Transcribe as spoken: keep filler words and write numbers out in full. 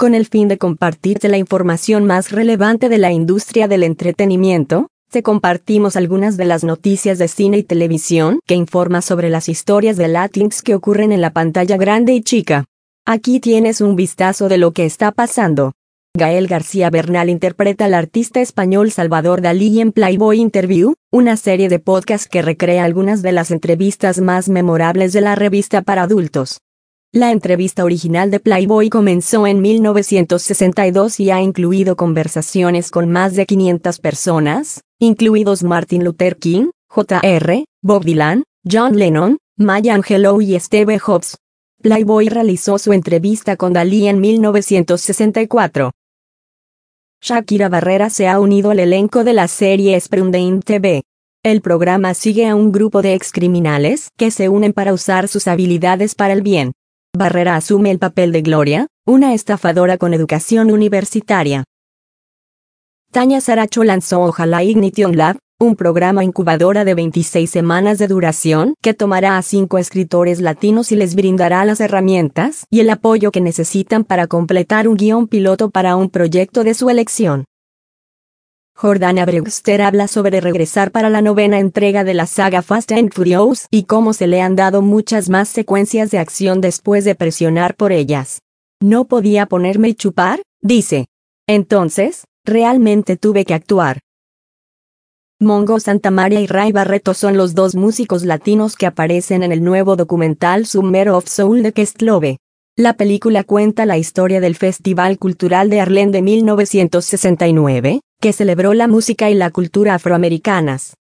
Con el fin de compartirte la información más relevante de la industria del entretenimiento, te compartimos algunas de las noticias de cine y televisión que informa sobre las historias de Latinx que ocurren en la pantalla grande y chica. Aquí tienes un vistazo de lo que está pasando. Gael García Bernal interpreta al artista español Salvador Dalí en Playboy Interview, una serie de podcast que recrea algunas de las entrevistas más memorables de la revista para adultos. La entrevista original de Playboy comenzó en mil novecientos sesenta y dos y ha incluido conversaciones con más de quinientas personas, incluidos Martin Luther King, J R, Bob Dylan, John Lennon, Maya Angelou y Steve Jobs. Playboy realizó su entrevista con Dalí en mil novecientos sesenta y cuatro. Shakira Barrera se ha unido al elenco de la serie Sprundane T V. El programa sigue a un grupo de excriminales que se unen para usar sus habilidades para el bien. Barrera asume el papel de Gloria, una estafadora con educación universitaria. Tania Saracho lanzó Ojalá Ignition Lab, un programa incubadora de veintiséis semanas de duración que tomará a cinco escritores latinos y les brindará las herramientas y el apoyo que necesitan para completar un guión piloto para un proyecto de su elección. Jordana Brewster habla sobre regresar para la novena entrega de la saga Fast and Furious y cómo se le han dado muchas más secuencias de acción después de presionar por ellas. No podía ponerme y chupar, dice. Entonces, realmente tuve que actuar. Mongo Santamaria y Ray Barreto son los dos músicos latinos que aparecen en el nuevo documental Summer of Soul de Questlove. La película cuenta la historia del Festival Cultural de Harlem de mil novecientos sesenta y nueve, que celebró la música y la cultura afroamericanas.